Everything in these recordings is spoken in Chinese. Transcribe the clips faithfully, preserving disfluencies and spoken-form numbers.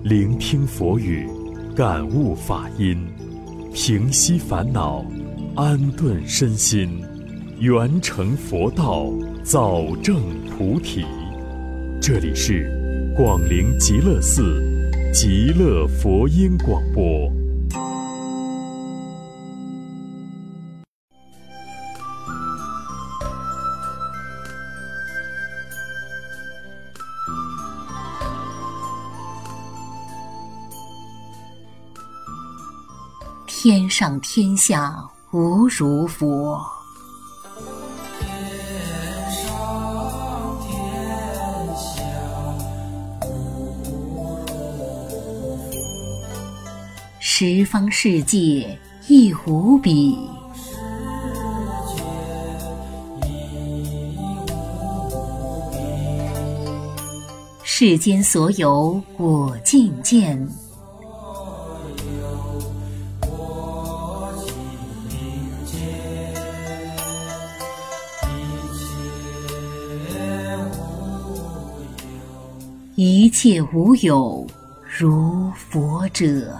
聆听佛语，感悟法音，平息烦恼，安顿身心，圆成佛道，早证菩提。这里是广陵极乐寺极乐佛音广播。 天上天下无如佛， 天上天下无如佛， 十方世界亦无比， 世界亦无比， 世间所有我净见，一切无有如佛者。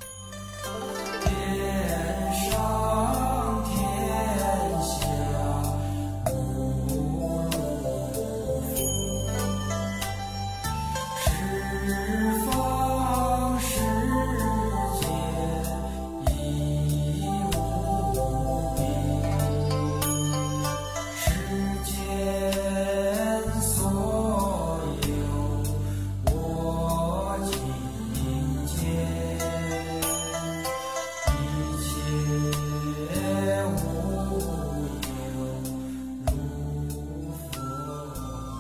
天上天下无如佛，十方世界亦无比，世间所有我净见，一切无有如佛。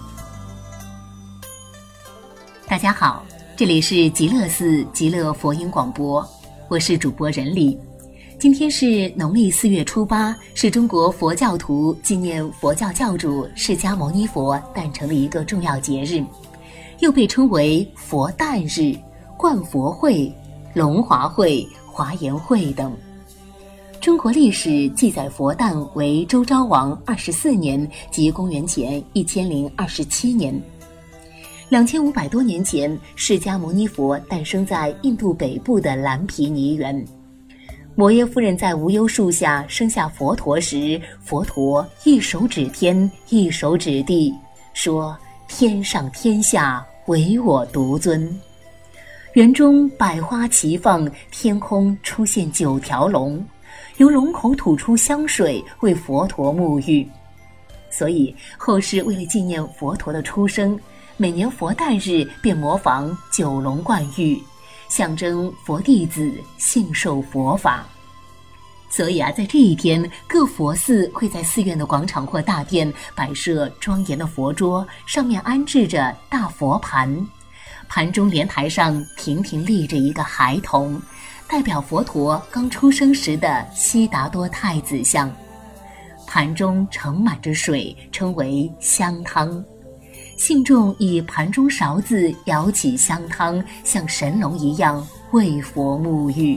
大家好，这里是极乐寺极乐佛音广播，我是主播任理。今天是农历四月初八，是中国佛教徒纪念佛教教主释迦牟尼佛诞辰的一个重要节日，又被称为佛诞日、灌佛会、龙华会、华严会等。中国历史记载佛诞为周昭王二十四年，即公元前一千零二十七年。两千五百多年前，释迦牟尼佛诞生在印度北部的蓝毗尼园。摩耶夫人在无忧树下生下佛陀时，佛陀一手指天，一手指地，说：“天上天下唯我独尊。”园中百花齐放，天空出现九条龙，由龙口吐出香水为佛陀沐浴。所以后世为了纪念佛陀的出生，每年佛诞日便模仿九龙冠玉，象征佛弟子信受佛法。所以啊，在这一天，各佛寺会在寺院的广场或大殿摆设庄严的佛桌，上面安置着大佛盘，盘中莲台上亭亭立着一个孩童，代表佛陀刚出生时的悉达多太子像。盘中盛满着水，称为香汤。信众以盘中勺子舀起香汤，像神龙一样为佛沐浴。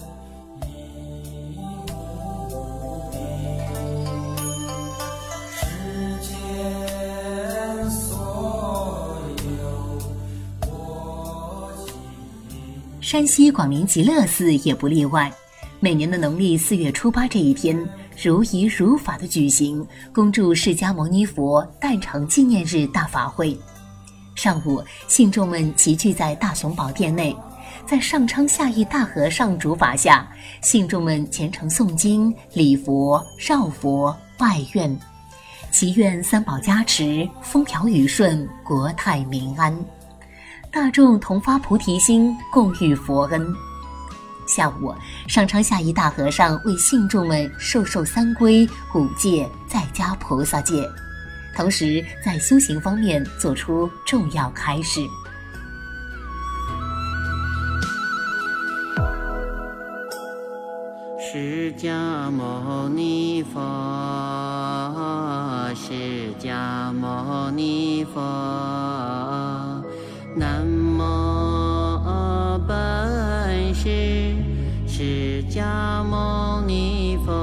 世间所有我净山西广陵极乐寺也不例外，每年的农历四月初八这一天，如仪如法地举行恭祝释迦牟尼佛诞辰纪念日大法会。上午，信众们齐聚在大雄宝殿内，在上昌下义大和尚主法下，信众们虔诚诵经、礼佛、绕佛、拜愿，祈愿三宝加持，风调雨顺，国泰民安。大众同发菩提心，共遇佛恩。下午，上昌下义大和尚为信众们授受三皈、五戒、在家菩萨戒，同时在修行方面做出重要开示。 释迦牟尼佛，释迦牟尼佛，南无本师释迦牟尼佛，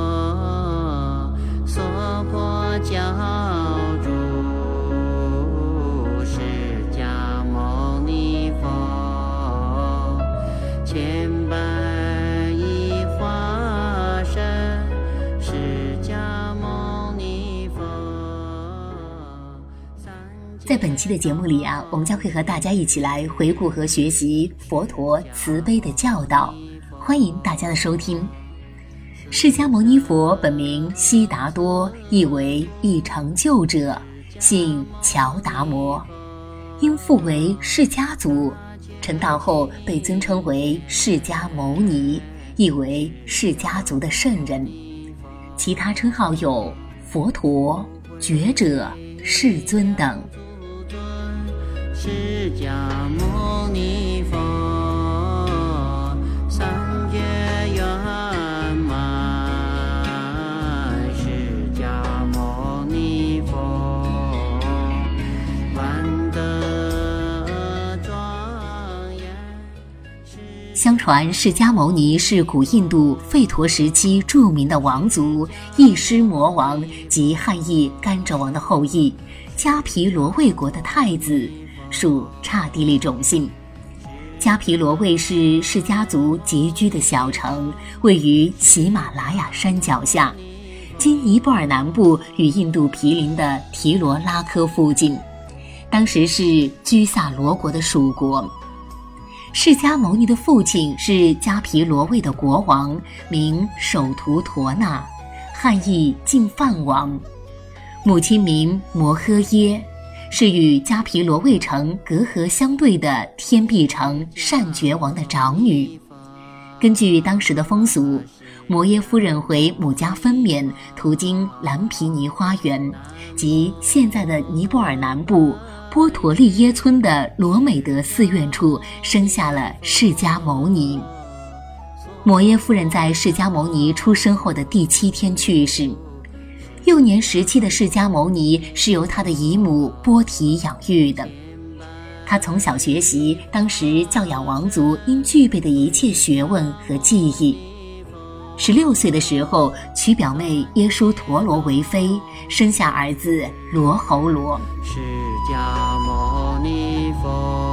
娑婆教主释迦牟尼佛。 在本期的节目里啊，我们将会和大家一起来回顾和学习佛陀慈悲的教导，欢迎大家的收听。释迦牟尼佛本名悉达多，意为易成就者，姓乔达摩，因父为释迦族，成道后被尊称为释迦牟尼，意为释迦族的圣人。其他称号有佛陀、觉者、世尊等。 释迦牟尼佛，三觉圆满。释迦牟尼佛，万德庄严。 相传释迦牟尼是古印度吠陀时期著名的王族羿湿魔王及汉裔甘蔗王的后裔，迦毗罗卫国的太子，属刹帝利种姓。迦毗罗卫是释迦族集居的小城，位于喜马拉雅山脚下，今尼泊尔南部与印度毗邻的提罗拉科附近，当时是居萨罗国的属国。释迦牟尼的父亲是迦毗罗卫的国王，名首图陀那，汉译净饭王，母亲名摩诃耶，是与迦毗罗卫城隔河相对的天臂城善觉王的长女。根据当时的风俗，摩耶夫人回母家分娩，途经蓝毗尼花园，即现在的尼泊尔南部波陀利耶村的罗美德寺院处，生下了释迦牟尼。摩耶夫人在释迦牟尼出生后的第七天去世。幼年时期的释迦牟尼是由他的姨母波提养育的。他从小学习当时教养王族应具备的一切学问和技艺。十六岁的时候，娶表妹耶输陀罗为妃，生下儿子罗侯罗。 释迦牟尼佛，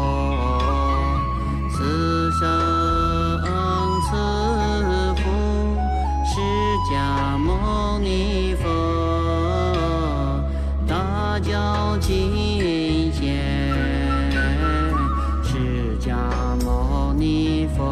四生慈父。释迦牟尼佛，大教金贤。释迦牟尼佛，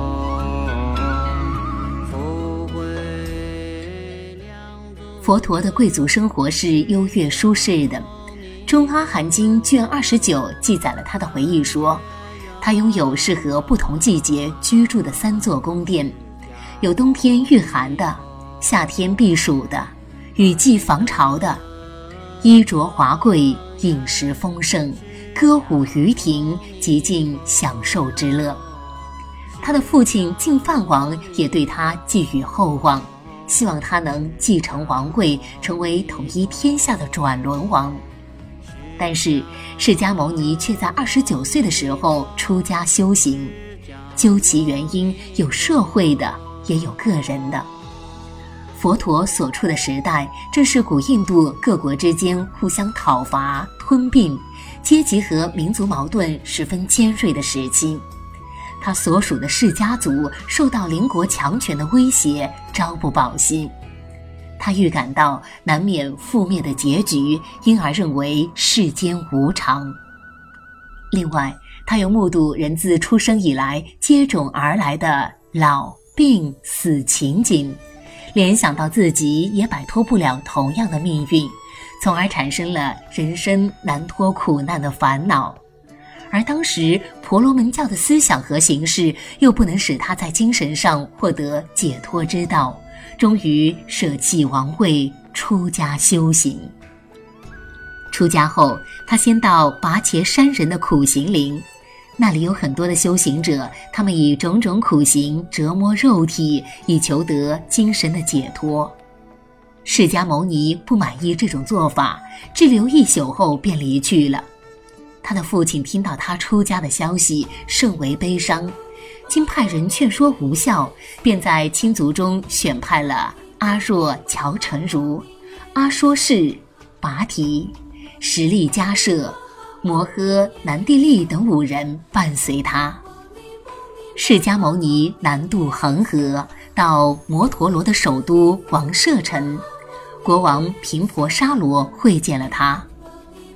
佛陀的贵族生活是优越舒适的。中阿含经卷二十九记载了他的回忆说，他拥有适合不同季节居住的三座宫殿，有冬天御寒的，夏天避暑的，雨季防潮的，衣着华贵，饮食丰盛，歌舞于庭，极尽享受之乐。他的父亲净饭王也对他寄予厚望，希望他能继承王位，成为统一天下的转轮王。但是释迦牟尼却在二十九岁的时候出家修行，究其原因，有社会的，也有个人的。佛陀所处的时代正是古印度各国之间互相讨伐、吞并，阶级和民族矛盾十分尖锐的时期。他所属的释迦族受到邻国强权的威胁，朝不保夕。他预感到难免覆灭的结局，因而认为世间无常。另外，他又目睹人自出生以来接踵而来的老、病、死情景，联想到自己也摆脱不了同样的命运，从而产生了人生难脱苦难的烦恼。而当时婆罗门教的思想和形式又不能使他在精神上获得解脱之道，终于舍弃王位，出家修行。出家后，他先到拔茄山人的苦行林，那里有很多的修行者，他们以种种苦行折磨肉体，以求得精神的解脱。释迦牟尼不满意这种做法，滞留一宿后便离去了。他的父亲听到他出家的消息，甚为悲伤，经派人劝说无效，便在亲族中选派了阿若乔成如、阿说士、拔提、实力迦舍、摩诃南帝利等五人伴随他。释迦牟尼南渡恒河，到摩陀罗的首都王舍城，国王频婆沙罗会见了他。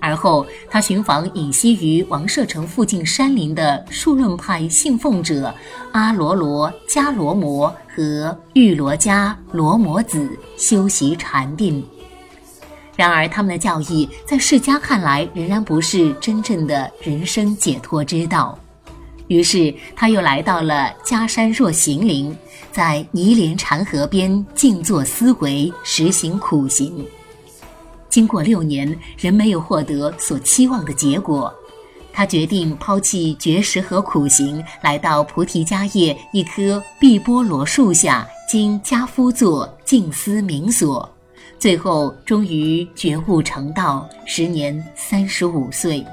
而后他寻访隐息于王舍城附近山林的数论派信奉者阿罗罗、迦罗摩和玉罗迦罗摩子修习禅定。然而他们的教义在释迦看来仍然不是真正的人生解脱之道，于是他又来到了迦山若行林，在尼连禅河边静坐思维，实行苦行。经过六年仍没有获得所期望的结果，他决定抛弃绝食和苦行，来到菩提迦叶一棵碧波罗树下，经跏趺坐静思冥所，最后终于觉悟成道，时年三十五岁。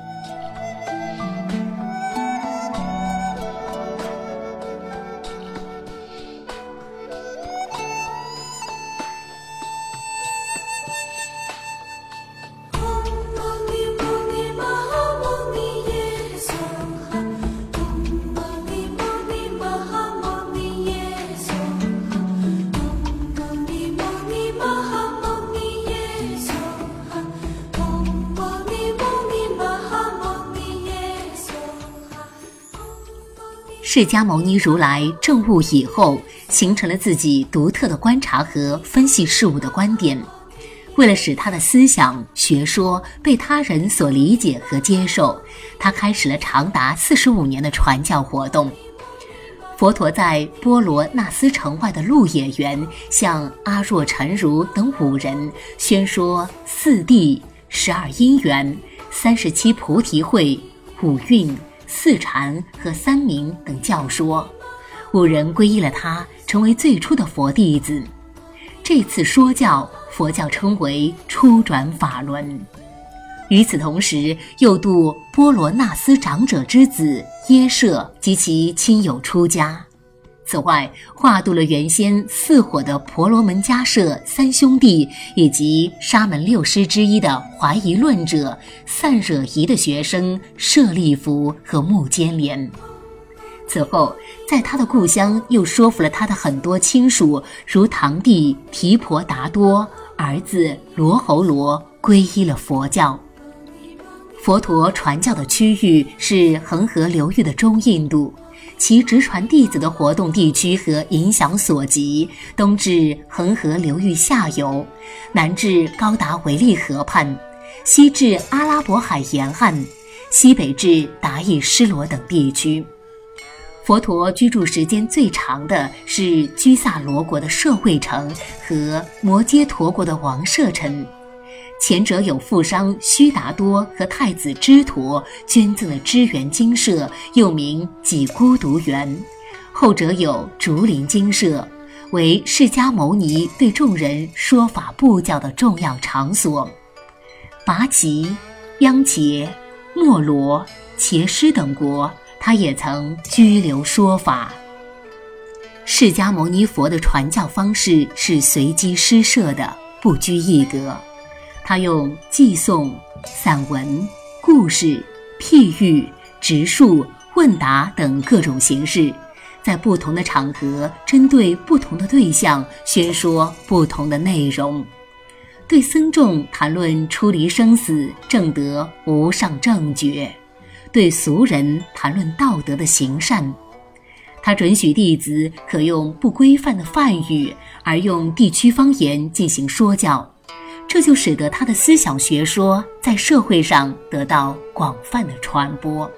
释迦牟尼如来证悟以后，形成了自己独特的观察和分析事物的观点。为了使他的思想学说被他人所理解和接受，他开始了长达四十五年的传教活动。佛陀在波罗那斯城外的鹿野园，向阿若陈如等五人宣说四谛、十二因缘、三十七菩提会、五蕴、四禅和三明等教说，五人皈依了他，成为最初的佛弟子。这次说教，佛教称为初转法轮。与此同时，又度波罗那斯长者之子耶舍及其亲友出家。此外，化度了原先四火的婆罗门迦舍三兄弟，以及沙门六师之一的怀疑论者散惹夷的学生舍利弗和目犍连。此后，在他的故乡又说服了他的很多亲属，如堂弟提婆达多、儿子罗侯罗皈依了佛教。佛陀传教的区域是恒河流域的中印度，其直传弟子的活动地区和影响所及，东至恒河流域下游，南至高达维利河畔，西至阿拉伯海沿岸，西北至达意施罗等地区。佛陀居住时间最长的是居萨罗国的舍卫城和摩揭陀国的王舍城，前者有富商须达多和太子支陀捐赠的支援精舍，又名己孤独园；后者有竹林精舍，为释迦牟尼对众人说法布教的重要场所。拔吉、央杰、莫罗、茄师等国，他也曾居留说法。释迦牟尼佛的传教方式是随机施设的，不拘一格。他用寄诵、散文、故事、譬喻、直述、问答等各种形式，在不同的场合针对不同的对象宣说不同的内容，对僧众谈论出离生死、证得无上正觉，对俗人谈论道德的行善。他准许弟子可用不规范的梵语，而用地区方言进行说教，这就使得他的思想学说在社会上得到广泛的传播。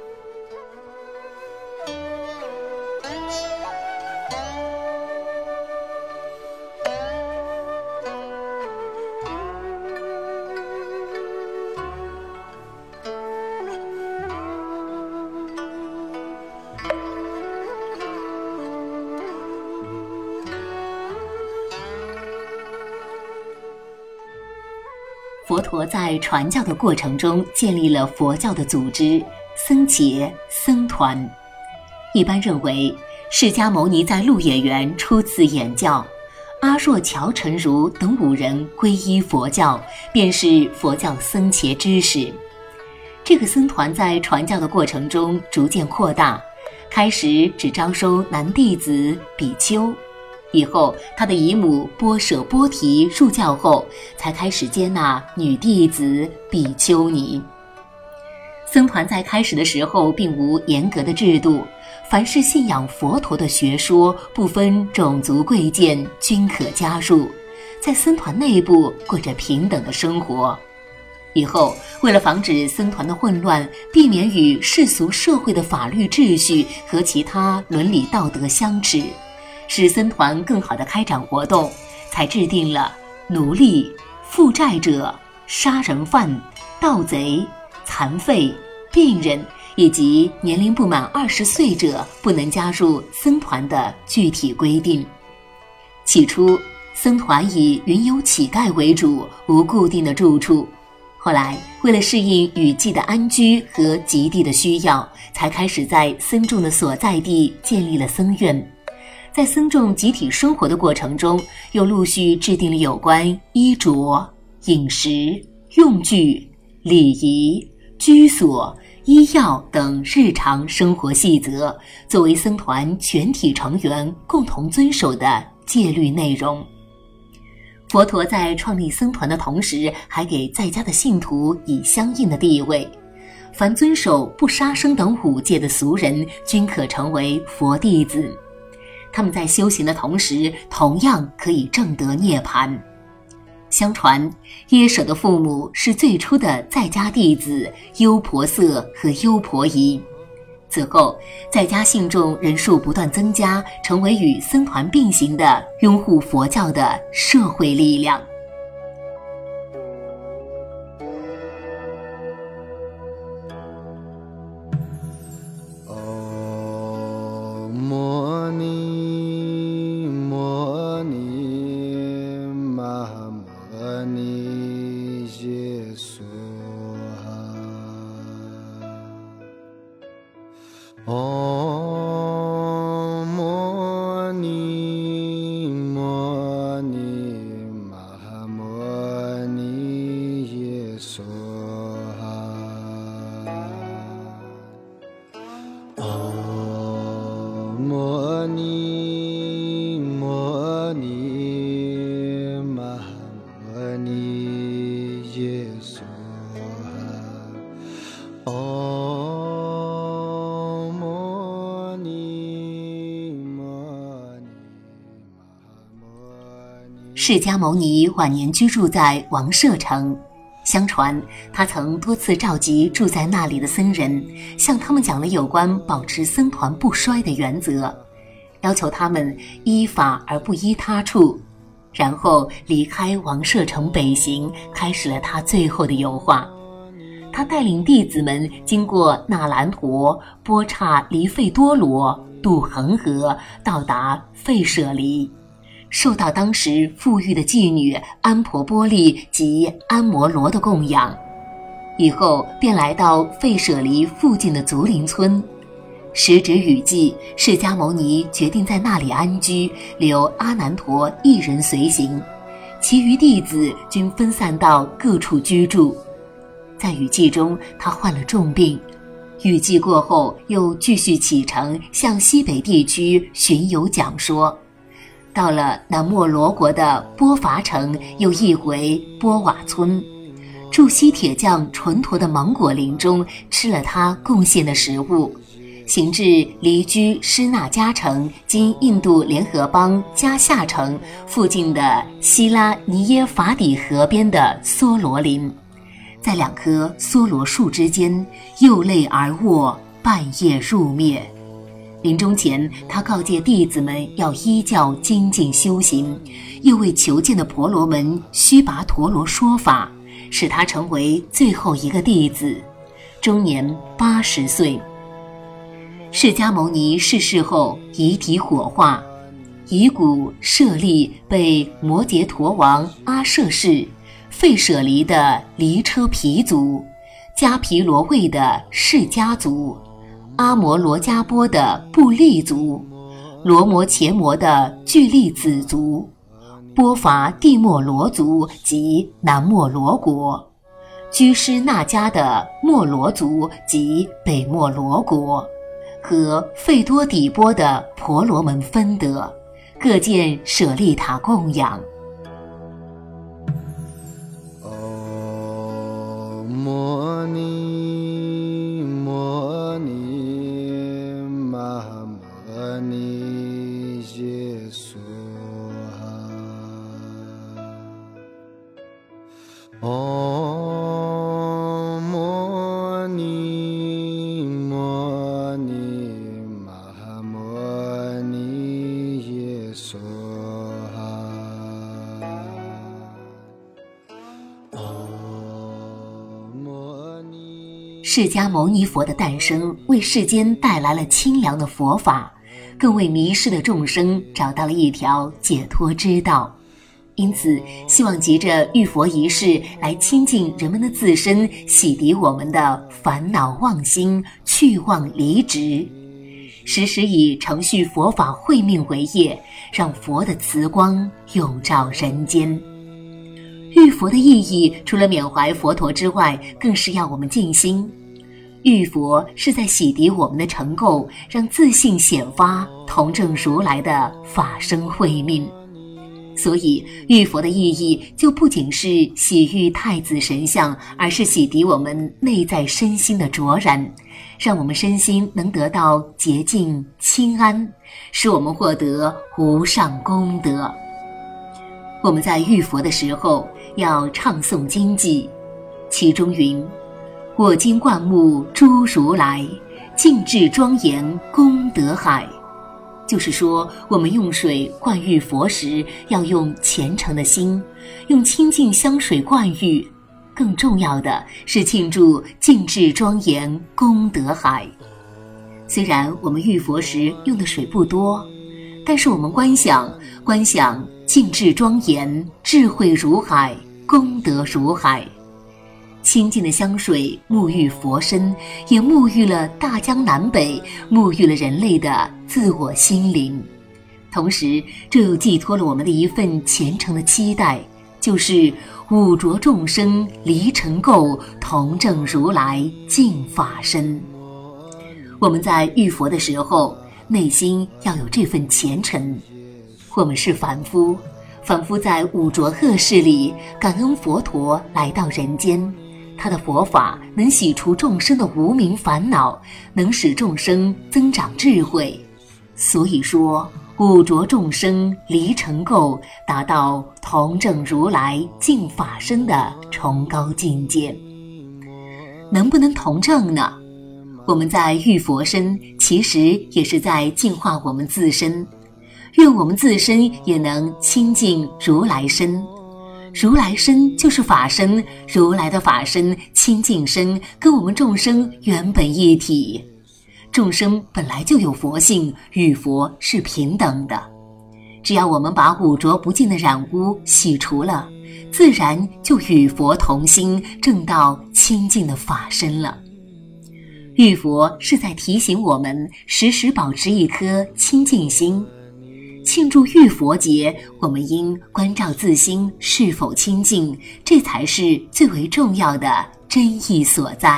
佛陀在传教的过程中建立了佛教的组织僧伽、僧团。一般认为，释迦牟尼在鹿野园初次演教，阿若乔陈如等五人皈依佛教，便是佛教僧伽之始。这个僧团在传教的过程中逐渐扩大，开始只招收男弟子比丘，以后他的姨母波舍波提入教后，才开始接纳女弟子比丘尼。 僧团在开始的时候并无严格的制度，凡是信仰佛陀的学说，不分种族贵贱，均可加入，在僧团内部过着平等的生活。以后，为了防止僧团的混乱，避免与世俗社会的法律秩序和其他伦理道德相斥，使僧团更好地开展活动，才制定了奴隶、负债者、杀人犯、盗贼、残废、病人以及年龄不满二十岁者不能加入僧团的具体规定。起初，僧团以云游乞丐为主，无固定的住处。后来，为了适应雨季的安居和极地的需要，才开始在僧众的所在地建立了僧院。在僧众集体生活的过程中，又陆续制定了有关衣着、饮食、用具、礼仪、居所、医药等日常生活细则，作为僧团全体成员共同遵守的戒律内容。佛陀在创立僧团的同时，还给在家的信徒以相应的地位。凡遵守不杀生等五戒的俗人，均可成为佛弟子。他们在修行的同时，同样可以证得涅槃。相传，耶舍的父母是最初的在家弟子优婆塞和优婆夷。此后，在家信众人数不断增加，成为与僧团并行的拥护佛教的社会力量。 哦，摩尼摩尼玛摩尼耶娑哈。哦，摩尼摩尼玛摩尼耶娑哈。哦，摩尼摩尼玛摩尼耶娑哈。哦。 释迦牟尼晚年居住在王舍城，相传他曾多次召集住在那里的僧人，向他们讲了有关保持僧团不衰的原则，要求他们依法而不依他处，然后离开王舍城北行，开始了他最后的游化。他带领弟子们经过那兰陀、波刹离费多罗，渡恒河，到达费舍离，受到当时富裕的妓女安婆波利及安摩罗的供养。以后便来到费舍离附近的竹林村。时值雨季，释迦牟尼决定在那里安居，留阿难陀一人随行，其余弟子均分散到各处居住。在雨季中，他患了重病，雨季过后又继续启程，向西北地区巡游讲说。到了南莫罗国的波伐城，又一回波瓦村，住西铁匠纯陀的芒果林中，吃了他贡献的食物，行至离居施那迦城（今印度联合邦加夏城）附近的希拉尼耶法底河边的梭罗林，在两棵梭罗树之间，又累而卧，半夜入灭。临终前，他告诫弟子们要依教精进修行，又为求见的婆罗门须跋陀罗说法，使他成为最后一个弟子，终年八十岁。释迦牟尼逝世后，遗体火化，遗骨舍利被摩羯陀王阿舍氏、费舍离的离车皮族、迦毗罗卫的释迦族、阿摩罗迦波的布利族、罗摩羯摩的巨利子族、波伐帝莫罗族及南莫罗国、居施那迦的莫罗族及北莫罗国和费多底波的婆罗门分得，各建舍利塔供养。 哦，摩尼摩尼耶娑哈。唵摩尼摩尼玛哈摩尼耶娑哈。唵摩尼。 释迦牟尼佛的诞生，为世间带来了清凉的佛法，更为迷失的众生找到了一条解脱之道。因此，希望藉着浴佛仪式来亲近人们的自身，洗涤我们的烦恼妄心，去妄离执，时时以承续佛法慧命为业，让佛的慈光永照人间。浴佛的意义，除了缅怀佛陀之外，更是要我们静心。浴佛是在洗涤我们的尘垢，让自信显发，同证如来的法身慧命。所以浴佛的意义就不仅是洗浴太子神像，而是洗涤我们内在身心的浊然，让我们身心能得到洁净清安，使我们获得无上功德。我们在浴佛的时候要唱诵经偈，其中云：我今灌木诸如来，净智庄严功德海。就是说，我们用水灌浴佛时，要用虔诚的心，用清净香水灌浴。更重要的是庆祝净智庄严功德海。虽然我们浴佛时用的水不多，但是我们观想观想净智庄严，智慧如海，功德如海。清净的香水沐浴佛身，也沐浴了大江南北，沐浴了人类的自我心灵。同时，这又寄托了我们的一份虔诚的期待，就是五浊众生离尘垢，同证如来净法身。我们在浴佛的时候，内心要有这份虔诚。我们是凡夫，凡夫在五浊恶世里，感恩佛陀来到人间。他的佛法能洗除众生的无明烦恼，能使众生增长智慧。所以说，五浊众生离尘垢，达到同证如来净法身的崇高境界。能不能同证呢？我们在浴佛身，其实也是在净化我们自身。愿我们自身也能亲近如来身。如来身就是法身，如来的法身清净身跟我们众生原本一体。众生本来就有佛性，与佛是平等的。只要我们把五浊不净的染污洗除了，自然就与佛同心，证到清净的法身了。浴佛是在提醒我们时时保持一颗清净心。庆祝浴佛节，我们应关照自心是否清净，这才是最为重要的真意所在。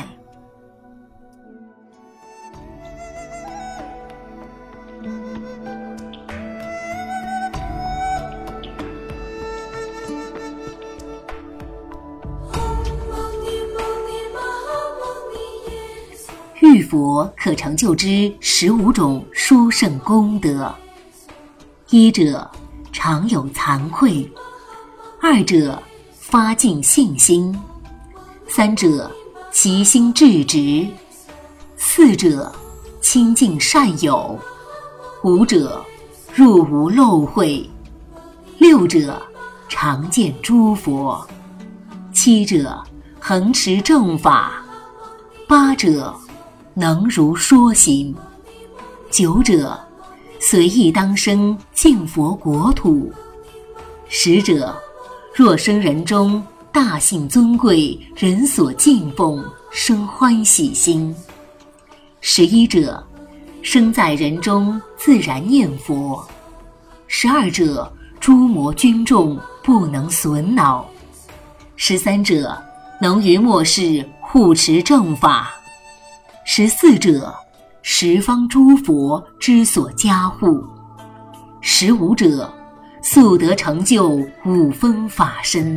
浴佛可成就之十五种殊胜功德。一者，常有惭愧；二者，发尽信心；三者，其心至直；四者，亲近善友；五者，入无漏秽；六者，常见诸佛；七者，恒持正法；八者，能如说行；九者，随意当生净佛国土；十者，若生人中，大信尊贵，人所敬奉，生欢喜心；十一者，生在人中，自然念佛；十二者，诸魔军众，不能损恼；十三者，能于末世护持正法；十四者，十方诸佛之所加护；十五者，速得成就五分法身。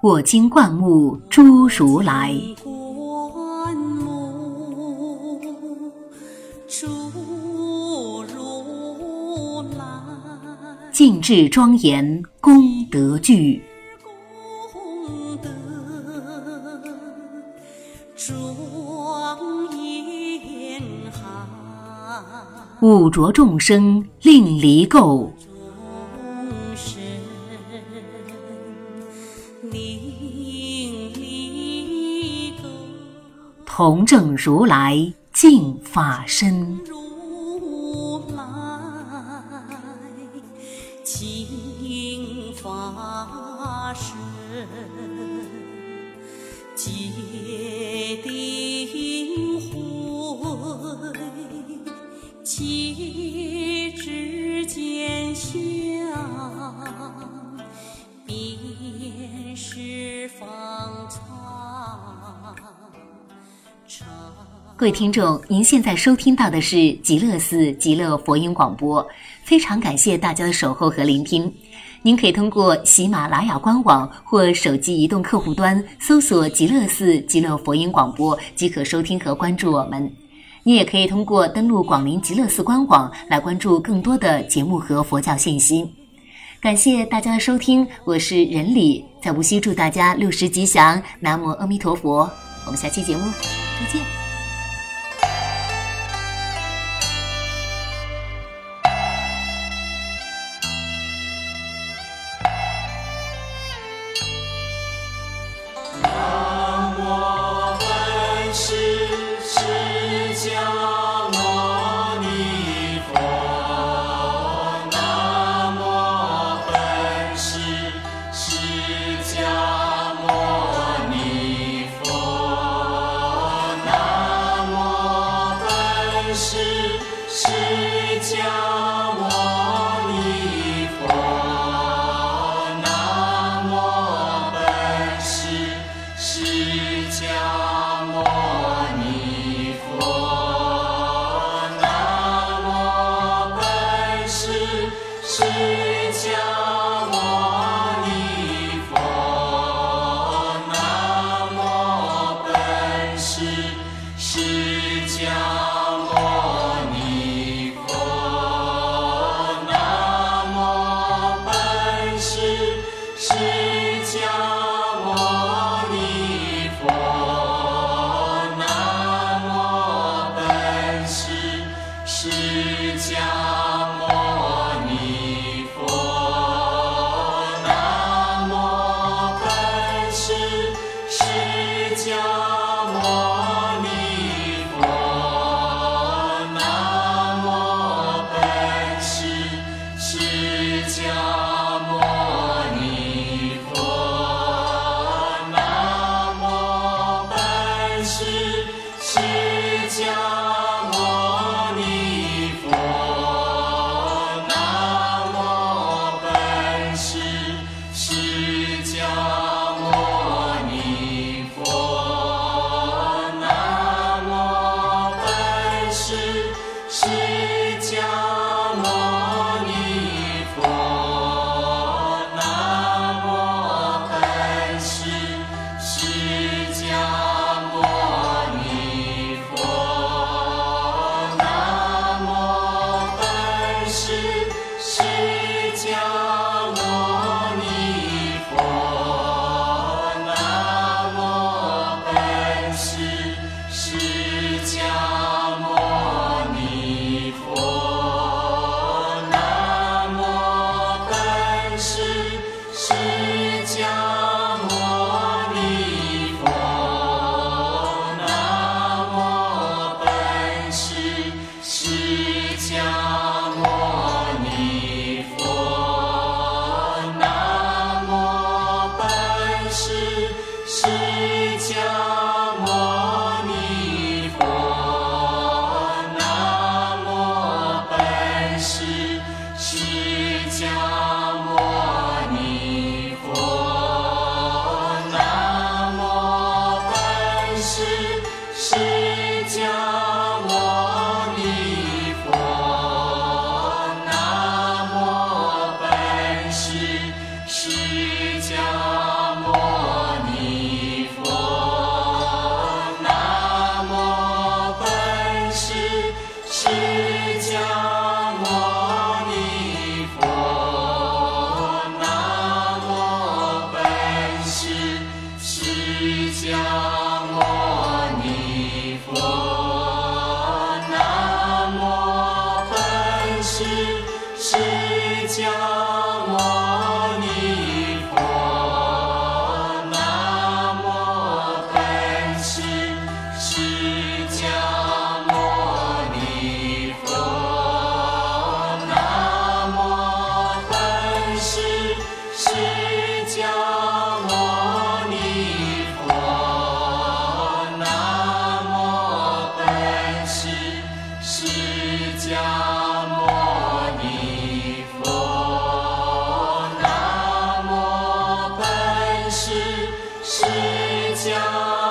我今灌木诸如来。 灌木诸如来， 尽致庄严功德具， 功德庄严海， 五浊众生令离垢， 众生令离垢， 同证如来净法身。 如来净法身，戒定慧，戒指见相，便是方常常。 各位听众，您现在收听到的是极乐寺极乐佛音广播，非常感谢大家的守候和聆听。您可以通过喜马拉雅官网或手机移动客户端搜索极乐寺极乐佛音广播，即可收听和关注我们。你也可以通过登录广陵极乐寺官网来关注更多的节目和佛教信息。感谢大家的收听，我是任理，在无锡祝大家六十吉祥，南无阿弥陀佛。我们下期节目再见。 释迦牟迦牟尼佛，南无本师释迦牟尼佛，南无本师释迦牟尼佛，南无本师释迦牟尼佛，南无本师释迦牟尼佛，南无本师释迦。